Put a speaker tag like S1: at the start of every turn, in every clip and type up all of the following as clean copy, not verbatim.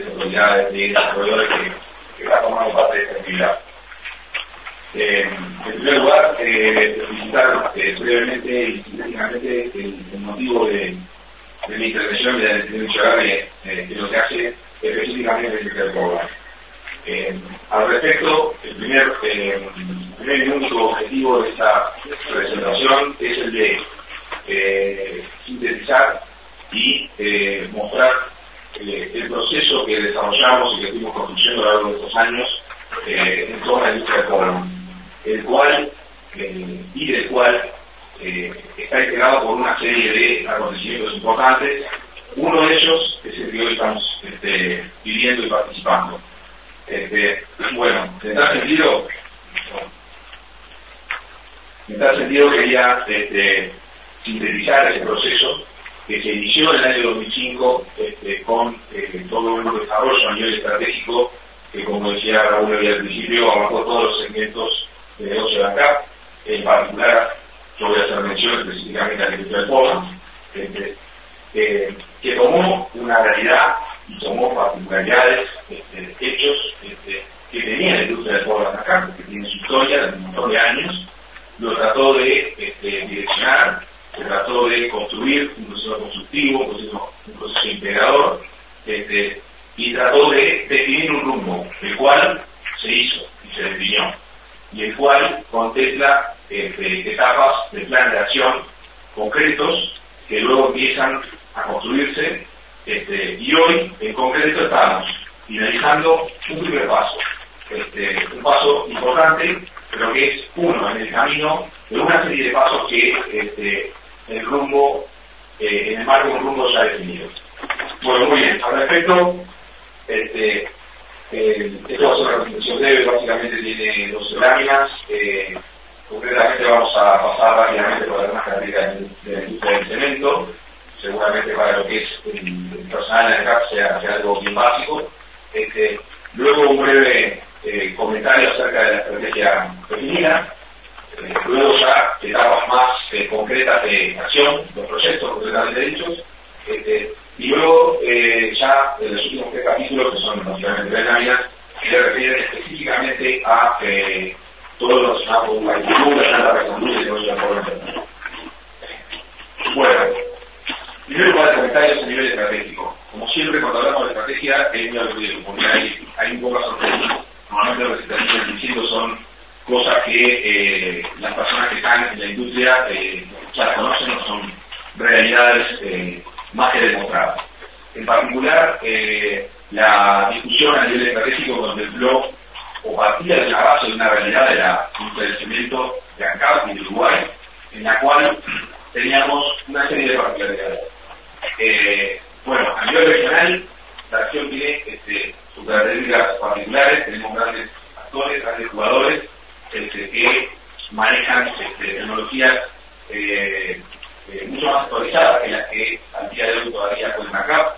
S1: diferentes autoridades de desarrolladores que están formando parte de esta actividad. En primer lugar, explicitar brevemente y sintéticamente el motivo de mi intervención de la decisión de lo que hace específicamente el Secretario de Programa. Al respecto, el primer y único objetivo de esta presentación es el de sintetizar y mostrar el proceso que desarrollamos y que fuimos construyendo a lo largo de estos años en torno a la industria del cobre, el cual y del cual está integrado por una serie de acontecimientos importantes. Uno de ellos es el que hoy estamos viviendo y participando. Bueno, en tal sentido quería sintetizar ese proceso que se inició en el año 2005 con todo un desarrollo a nivel estratégico que, como decía Raúl al principio, abarcó todos los segmentos de negocio de ANCAP. En particular, yo voy a hacer mención específicamente a la industria del cobre, que tomó una realidad y tomó particularidades, hechos que tenía la industria del cobre acá, que tiene su historia de un montón de años, lo trató de direccionar, se trató de construir un proceso constructivo, un proceso integrador, y trató de definir un rumbo, el cual se hizo y se definió, y el cual contempla etapas de plan de acción concretos que luego empiezan a construirse, y hoy en concreto estamos finalizando un primer paso, un paso importante, pero que es uno en el camino de una serie de pasos que el rumbo, en el marco de un rumbo ya definido. Bueno, muy bien, al respecto, esto va a ser una presentación breve, básicamente tiene 12 láminas. Concretamente vamos a pasar rápidamente por algunas características de la industria del cemento, seguramente para lo que es el personal en el CAP sea algo bien básico. Luego un breve comentario acerca de la estrategia definida, luego ya etapas más concretas de acción, los proyectos concretamente dichos, y luego ya en los últimos 3 capítulos, que son básicamente 3 láminas, que se refieren específicamente a todos los relacionados con la agricultura, la recondura y todo eso. Bueno, primero para los comentarios a nivel estratégico. Como siempre, cuando hablamos de estrategia, es muy aburrido, porque hay un poco de sorpresa. Normalmente lo que se terminan diciendo son cosas que las personas que están en la industria ya las conocen, no son realidades más que demostradas. En particular, la discusión a nivel estratégico contempló o partía de la base de una realidad de la industria del cemento de ANCAP y de Uruguay, en la cual teníamos una serie de particularidades. Bueno, a nivel regional, la región tiene sus características particulares, tenemos grandes actores, grandes jugadores que manejan tecnologías mucho más actualizadas que las que al día de hoy todavía cuentan acá,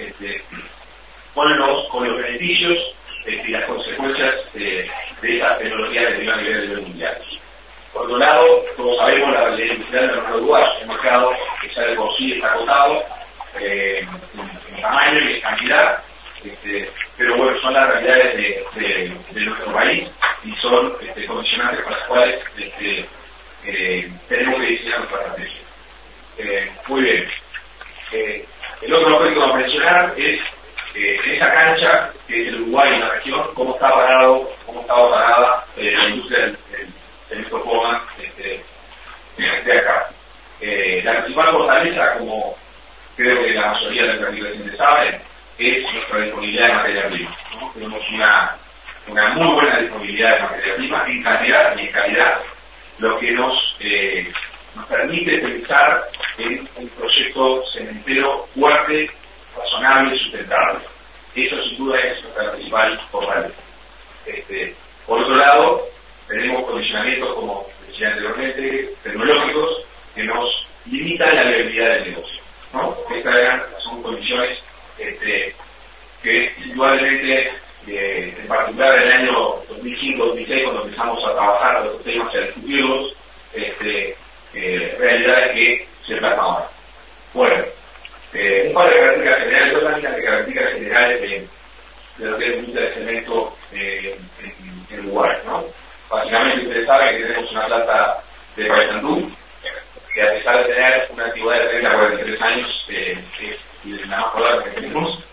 S1: con los beneficios y las consecuencias de esas tecnologías que tienen a nivel mundial. Por otro lado, como sabemos, la realidad industrial del mercado uruguayo es un mercado que ya de por sí está acotado en tamaño y en cantidad, pero bueno, son las realidades de nuestro país y son condicionantes para las cuales tenemos que diseñar nuestra estrategia. Muy bien. El otro aspecto a mencionar es en esa cancha que es el Uruguay en la región, cómo estaba parada la industria del cemento Poma de acá. La principal fortaleza, como creo que la mayoría de los participantes saben, es nuestra disponibilidad de materia prima, ¿no? Tenemos una muy buena disponibilidad de materia prima en cantidad y en calidad, lo que nos permite pensar en un proyecto cementero fuerte, razonable y sustentable. Eso sin duda es nuestra principal fortaleza. Por otro lado, tenemos condicionamientos, como decía anteriormente, tecnológicos que nos limitan la viabilidad del negocio, ¿no? Estas son condiciones que indudablemente, en particular en el año 2005-2006, cuando empezamos a trabajar los temas y a discutirlos, realidades que se plasmaban. Bueno, un par de características generales, dos láminas de características generales de lo que es la industria de cemento en Uruguay, ¿no? Básicamente ustedes saben que tenemos una planta de Paysandú, que a pesar de tener una antigüedad de 30 a 43 años, es la más moderna que tenemos,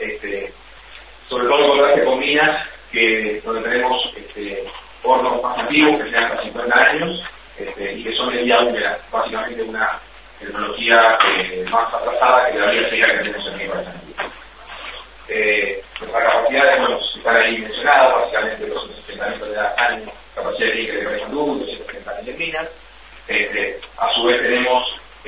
S1: sobre todo en contraste con minas, donde tenemos hornos más antiguos, que tienen hasta 50 años, y que son de vía húmeda, básicamente una tecnología más atrasada que la vía seca que tenemos aquí en Paysandú. Nuestras capacidades, bueno, están ahí mencionadas, básicamente 260 metros de años, capacidad de níquel de Paysandú, 270 de minas. A su vez tenemos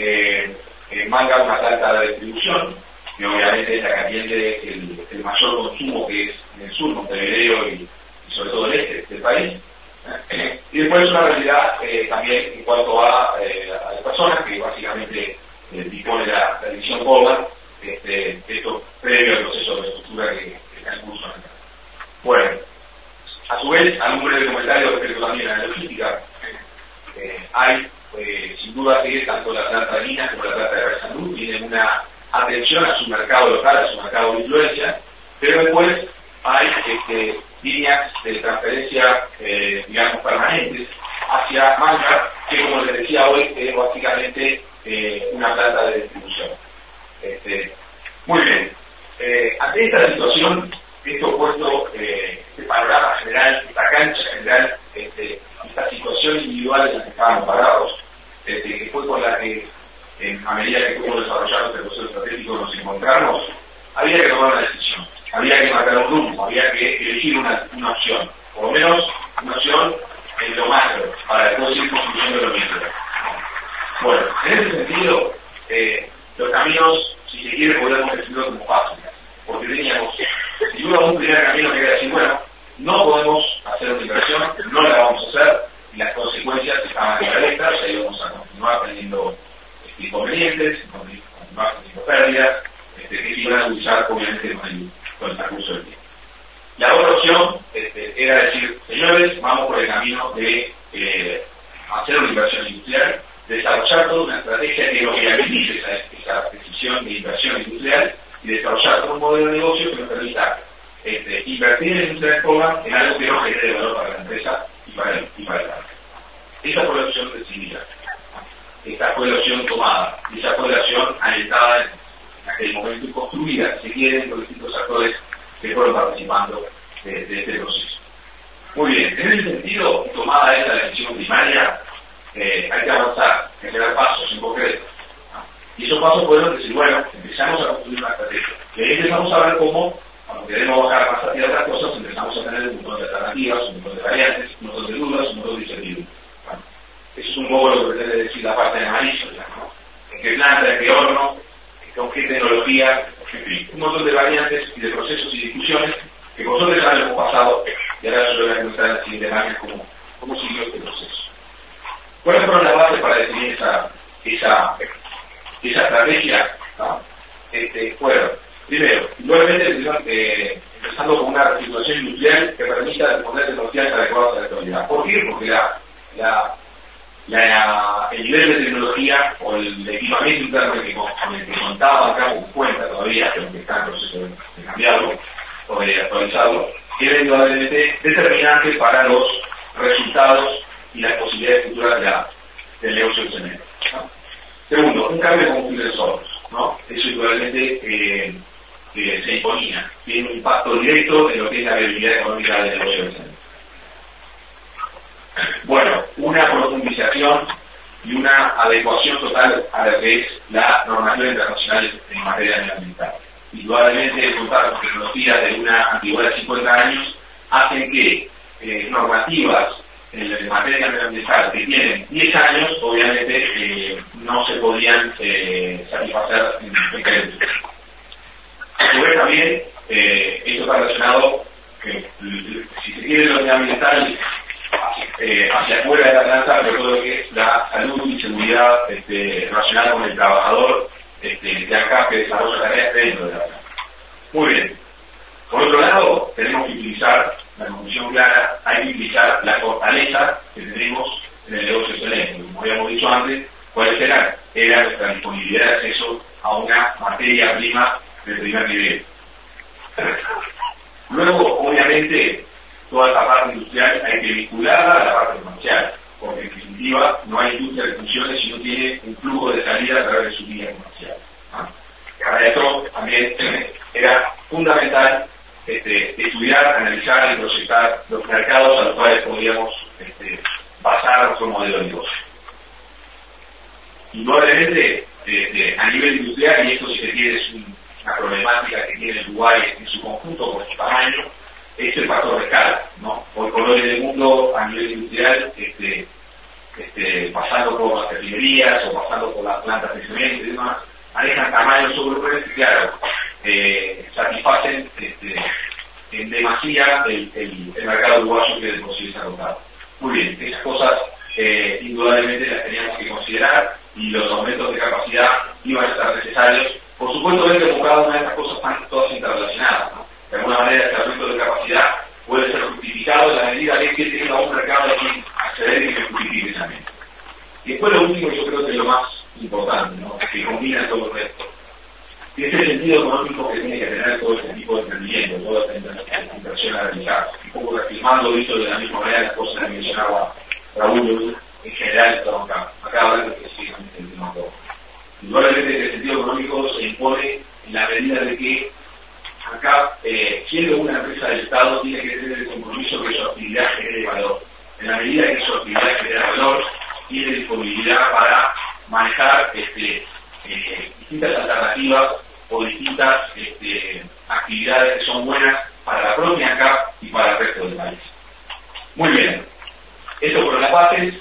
S1: en Manga una planta de distribución, que obviamente es la que atiende el mayor consumo, que es en el sur, Montevideo y sobre todo el este del país. Y después una realidad también en cuanto a las personas, que básicamente dispone la división Coga, esto previo al proceso de estructura que está en curso acá. Bueno, a su vez, algún breve comentario respecto también a la logística. Hay, sin duda, que tanto la planta de minas como la planta de Paysandú tienen una atención a su mercado local, a su mercado de influencia, pero después hay líneas de transferencia, digamos, permanentes hacia Manga, que como les decía hoy, es básicamente una planta de distribución. Muy bien. Ante esta situación, esto puesto, este panorama general, esta cancha general, esta situación individual en la que estábamos parados, que fue con la que, a medida que fuimos desarrollando el proceso estratégico, nos encontramos, había que tomar una decisión, había que marcar un rumbo, había que elegir una opción, por lo menos una opción en lo macro, para después ir construyendo lo micro. Bueno, en ese sentido, los caminos, si se quiere, podemos decirlo como fáciles, porque teníamos, si hubo un primer camino que era decir, bueno, no podemos hacer una inversión, no la vamos a hacer, y las consecuencias estaban en la letra, o sea, íbamos a continuar teniendo inconvenientes, continuar teniendo pérdidas, que se iban a utilizar obviamente con el transcurso del tiempo. La otra opción era decir, señores, vamos por el camino de hacer una inversión industrial, desarrollar toda una estrategia que lo que habilite esa decisión de inversión industrial y desarrollar todo un modelo de negocio que nos permita invertir en la industria de Coga en algo que no genere valor para la empresa y para el país. Esa fue la opción decidida. Esta fue la opción tomada. Y esa fue la opción alentada en aquel momento y construida, si quieren, por distintos actores que fueron participando de este proceso. Muy bien, en ese sentido, tomada esta decisión primaria, hay que avanzar, hay que dar pasos en concreto. Y esos pasos fueron decir, bueno, empezamos a construir una estrategia. Y ahí empezamos a ver cómo, cuando queremos bajar más hacia otras cosas, empezamos a tener un montón de alternativas, un montón de variantes, un montón de dudas, un montón de incertidumbres. Eso es un poco lo que pretende decir la parte de amarillo, ¿no? En qué planta, en qué horno, con qué tecnología, en fin, un montón de variantes y de procesos y discusiones que vosotros ya hemos pasado, y ahora yo lo voy a contar en la siguiente imagen cómo siguió este proceso. ¿Cuáles fueron las bases para definir esa estrategia? ¿No? Fueron, primero, igualmente empezando con una situación industrial que permita responder tecnologías adecuadas a la actualidad. ¿Por qué? Porque el nivel de tecnología o el equipamiento interno con el que contaba acá, con cuenta todavía, que está en proceso de cambiarlo o de actualizarlo, era indudablemente determinante para los resultados y las posibilidades futuras del negocio del cemento, ¿no? Segundo, un cambio de combustibles sólidos, ¿no? Eso indudablemente se imponía, tiene un impacto directo en lo que es la viabilidad económica del negocio del cemento. Bueno, una profundización y una adecuación total a lo que es la normativa internacional en materia medioambiental. Indudablemente, contar con tecnologías de una antigüedad de 50 años hacen que normativas en materia medioambiental que tienen 10 años, obviamente no se podían satisfacer en el tiempo. A su vez también, esto está relacionado, si se quiere, lo medioambiental hacia afuera de la planta, pero todo lo que es la salud y seguridad relacionada con el trabajador de acá que desarrolla tareas dentro de la planta. Muy bien. Por otro lado, tenemos que utilizar, la conclusión clara, hay que utilizar la fortaleza que tenemos en el negocio excelente. Como habíamos dicho antes, ¿cuáles eran? Era nuestra disponibilidad de acceso a una materia prima de primer nivel. Luego, obviamente, toda esta parte industrial hay que vincularla a la parte comercial, porque en definitiva no hay industria que funcione si no tiene un flujo de salida a través de su vía comercial, ¿no? Para eso también era fundamental estudiar, analizar y proyectar los mercados a los cuales podríamos basar nuestro modelo de negocio. Indudablemente, a nivel industrial, y esto si se quiere es una problemática que tiene Uruguay en su conjunto por su tamaño, es el factor de escala, ¿no? Hoy por hoy en el mundo, a nivel industrial, pasando por las refinerías o pasando por las plantas de cemento y demás, manejan tamaños sobre volúmenes que, claro, satisfacen en demasía el mercado uruguayo que de por sí está agotado. Muy bien, esas cosas indudablemente las teníamos que considerar y los aumentos de capacidad iban a estar necesarios. Por supuesto, ver que cada una de estas cosas están todas interrelacionadas, ¿no? De alguna manera, este aumento de capacidad puede ser justificado en la medida en que tenga un mercado al que acceder y que justifique también. Y después lo último, yo creo que es lo más importante, ¿no? Que combina todo el resto. Y es el sentido económico que tiene que tener todo este tipo de emprendimiento, toda esta inversión a realizar. Un poco reafirmando, dicho de la misma manera, las cosas que mencionaba Raúl, en general, acá hablando específicamente del tema todo. Indudablemente que el sentido económico se impone en la medida de que acá, siendo una empresa del Estado, tiene que tener el compromiso que su actividad genere valor. En la medida que su actividad genera valor, tiene disponibilidad para manejar distintas alternativas o distintas actividades que son buenas para la propia ANCAP y para el resto del país. Muy bien. Esto por las bases.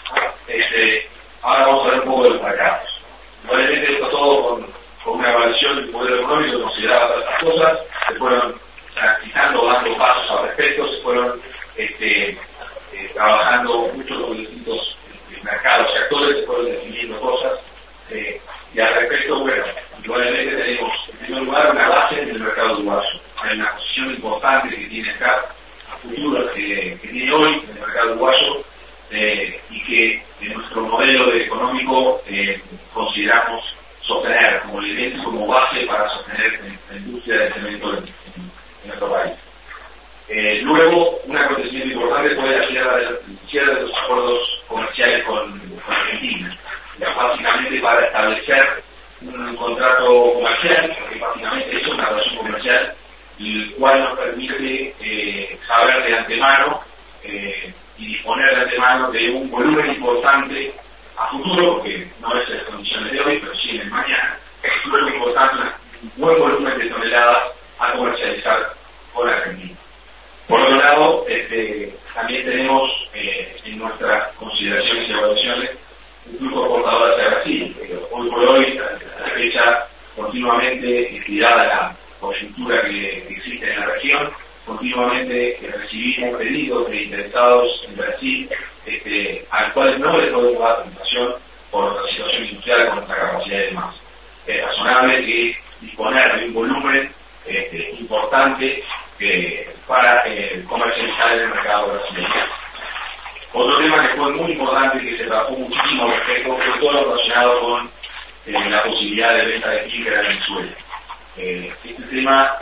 S1: Ahora vamos a ver un poco de los mercados. Probablemente esto todo con una evaluación del modelo económico consideraba todas estas cosas, se fueron analizando, dando pasos al respecto, se fueron trabajando mucho con los distintos mercados y actores, se fueron definiendo cosas, y al respecto, bueno, probablemente tenemos en primer lugar una base en el mercado uruguayo. Hay una posición importante que tiene acá, a futuro que tiene hoy en el mercado uruguayo, y que en nuestro modelo económico consideramos sostener como elemento, como base para sostener la industria del cemento en nuestro país. Luego, un acontecimiento importante fue la cierre de los acuerdos comerciales con Argentina, básicamente para establecer un contrato comercial, que básicamente es una relación comercial, el cual nos permite saber de antemano y disponer de antemano de un volumen importante a futuro, porque no es en las condiciones de hoy, pero sí en el mañana, un volumen importante, un buen volumen de toneladas a comercializar con Argentina. Por otro lado, también tenemos en nuestras consideraciones y evaluaciones un flujo exportador hacia Brasil, pero hoy por hoy, a la fecha, continuamente, dada la coyuntura que existe en la región, continuamente recibimos pedidos de interesados en Brasil, a los cuales no les podemos dar contestación por nuestra situación industrial, con nuestra capacidad y demás. Es razonable que disponer de un volumen importante para comercializar en el mercado brasileño. Otro tema que fue muy importante, que se trabajó muchísimo al respecto, fue todo lo relacionado con la posibilidad de venta de clínica en Venezuela. Este tema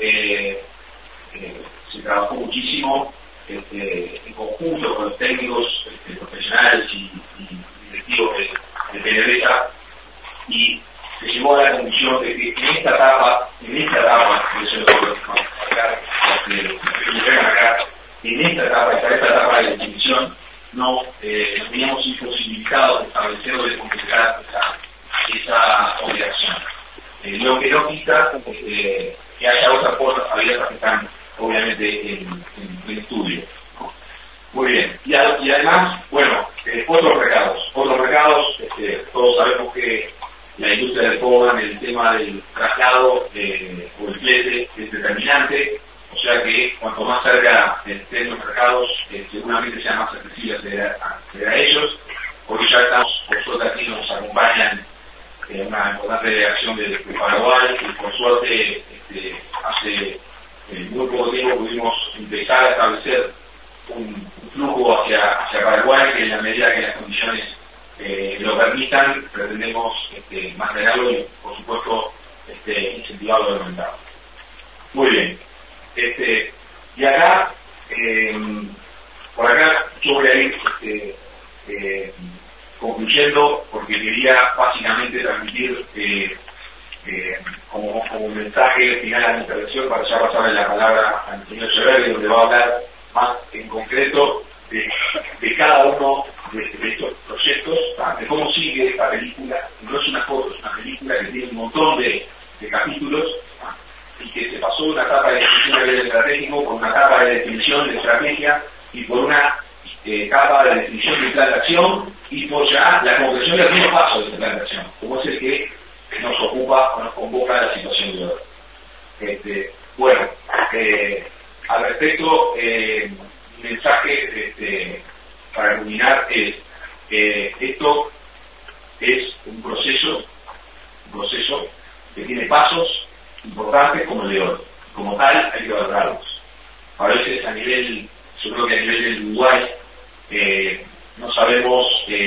S1: se trabajó muchísimo en conjunto con los técnicos profesionales y directivos de PDVSA, y se llegó a la conclusión de que en esta etapa, en esta etapa, esta etapa de definición, nos teníamos imposibilitados de establecer o de completar esa operación. Lo que no quita que haya otras cosas abiertas que están obviamente en estudio, ¿no? Muy bien. Y además, bueno, otros mercados, todos sabemos que la industria del POGAN, el tema del traslado o el flete es determinante, o sea que cuanto más cerca estén los mercados, seguramente sea más accesible acceder a ellos, porque ya estamos, por suerte aquí nos acompañan una importante delegación de Paraguay, y por suerte hace muy poco tiempo pudimos empezar a establecer un flujo hacia Paraguay, que en la medida que las condiciones lo permitan, pretendemos mantenerlo y, por supuesto, incentivarlo del mercado. Muy bien. Y acá, por acá yo voy a ir concluyendo, porque quería básicamente transmitir como mensaje final a mi intervención, para ya pasarle la palabra al señor Echeverri, donde va a hablar más en concreto de cada uno de estos proyectos, de cómo sigue esta película. No es una foto, es una película que tiene un montón de capítulos, y que se pasó una etapa de definición a nivel estratégico, por una etapa de definición de estrategia y por una etapa de definición de plan de acción, y por ya la concreción del primer paso de ese plan de acción, como es el que nos ocupa o nos convoca la situación de hoy. Bueno, al respecto, mi mensaje para culminar es esto es un proceso que tiene pasos importantes como el de hoy. Como tal, hay que valorarlos. A veces yo creo que a nivel del Uruguay no sabemos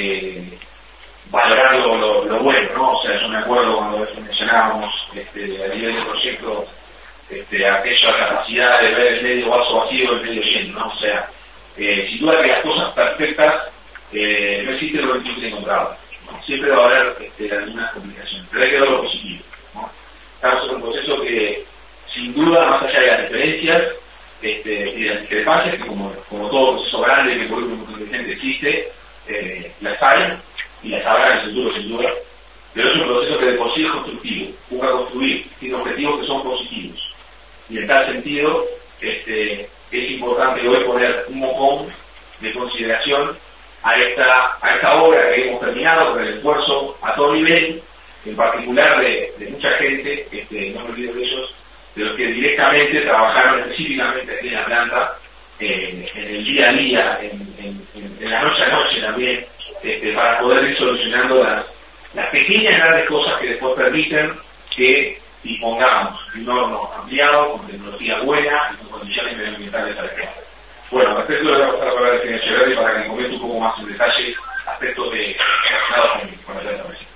S1: valorar lo bueno, ¿no? O sea, yo me acuerdo cuando mencionábamos a nivel del proyecto aquella capacidad de ver el medio vaso vacío y el medio lleno, ¿no? O sea, sin duda que las cosas perfectas no existen lo que encontrado, ¿no? Siempre va a haber algunas complicaciones, pero hay que ver lo positivo, ¿no? Estamos en un proceso que, sin duda, más allá de las diferencias y de las discrepancias, que como todo proceso grande que por un inteligente existe, las hay y las habrá en el futuro, sin duda, pero es un proceso que de por sí es constructivo, busca construir, tiene objetivos que son positivos, y en tal sentido es importante hoy poner un mojón de consideración a esta obra que hemos terminado con el esfuerzo a todo nivel, en particular de mucha gente, no me olvido de ellos, de los que directamente trabajaron específicamente aquí en la planta, en el día a día, en la noche a noche también, para poder ir solucionando las pequeñas y grandes cosas que después permiten que dispongamos de un horno ampliado, con tecnología buena y con condiciones medioambientales adecuadas. Bueno, respecto a lo que va a pasar a hablar del señor Echeverri para que comente un poco más en detalle aspectos relacionados con la planta.